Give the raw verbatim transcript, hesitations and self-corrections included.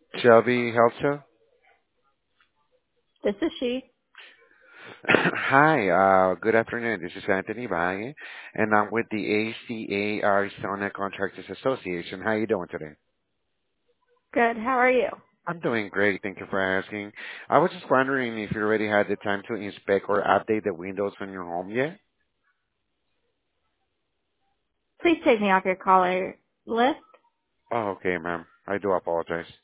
Shelby Health Show. This is she. Hi, uh, good afternoon. This is Anthony Valle, and I'm with the A C A Arizona Contractors Association. How you doing today? Good. How are you? I'm doing great. Thank you for asking. I was just wondering if you already had the time to inspect or update the windows on your home yet? Please take me off your caller list. Oh, okay, ma'am. I do apologize.